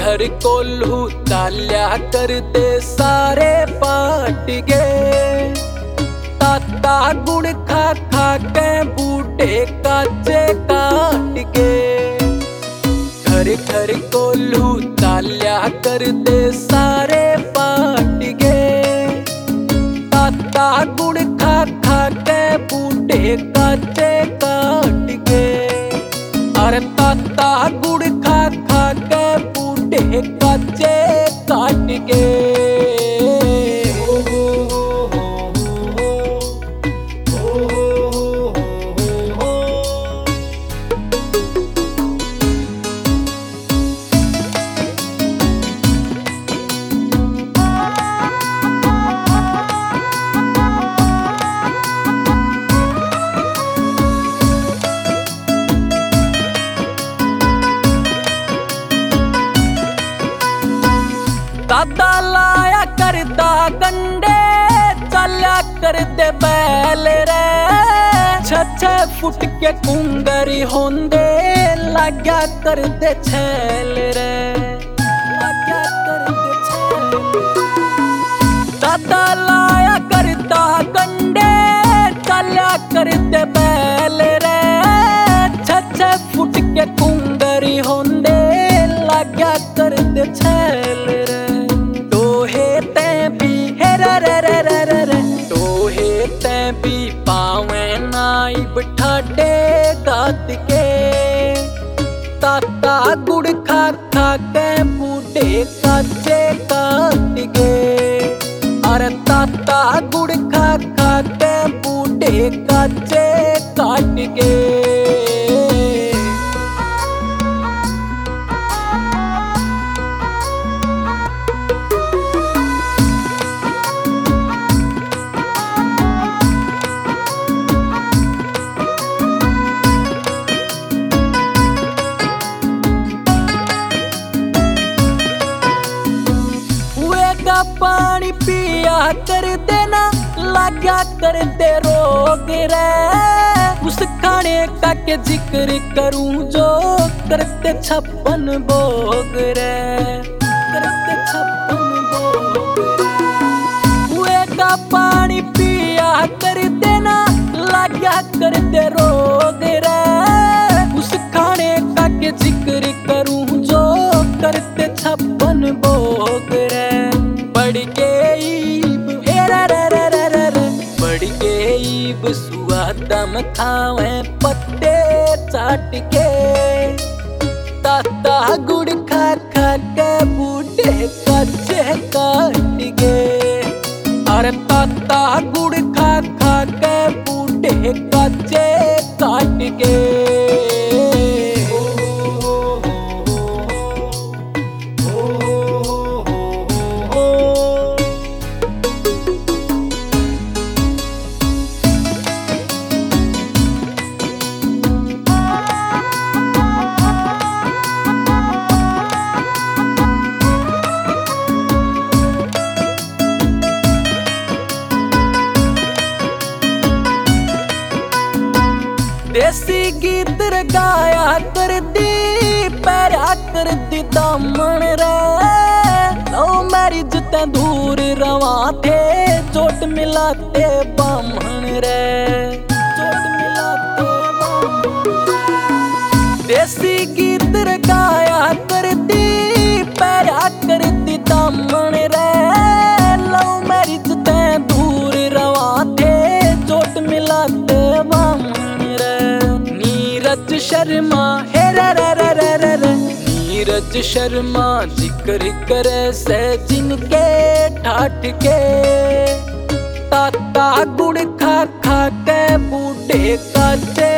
घर कोल्हू चाल्या करते सारे पाट गए। ताता गुड़ खा खा के बूढ़े काचे काट गए। घर घर कोल्हू चाल्या करते सारे पाट गए। ताता गुड़ खा खा के बूढ़े काचे काट गए। अरे ताता गुड़ खा खा के बूढ़े काचे काट गए। दादा लाया करदा गंडे चल्या करदे बैल रे। 6-6 फुट के कुंगरी होंदे लाग्या करदे छैल रे। लाग्या करदे छैल। दादा लाया करदा गंडे चल्या करदे बैल रे। 6-6 फुट के कुंगरी होंदे लाग्या करदे छैल रे। पावे नाई बठाडे दात के। ताता गुड़ खा खा के बूढ़े काचे काट गए। अरे ताता गुड़ खा खा के बूढ़े काचे काट गए। पानी पिया कर देना लाग्या कर दे रोग रे। उस खाने का के जिक्र करूं जो करते 56 भोग रे। करते 56 भोग हुए का पानी पिया कर देना लाग्या कर दे रोग रे। उस खाने का के जिक्र करूं जो करते 56 भोग रे। बढ़ गई सुआदम खावे पत्ते चाट के। ताता गुड़ खा खा के बूढ़े काचे काट गए। अरे ताता गुड़ खा खा के बूढ़े काचे काट गए। देसी गीत गाया कर दी पैरा कर दी दामन रे। लव मैरिज ते दूर रवा थे चोट मिलाते बामण रे। चोट मिलाते बामण। देसी गीत गाया कर दी पैरा कर दी दामन रे। लव मैरिज ते दूर रवा थे चोट मिलाते बामण। नीरज शर्मा हे रे नीरज शर्मा जिक्र करे से जिनके ठाठ के। ताता गुड़ खा खा के बूढ़े काचे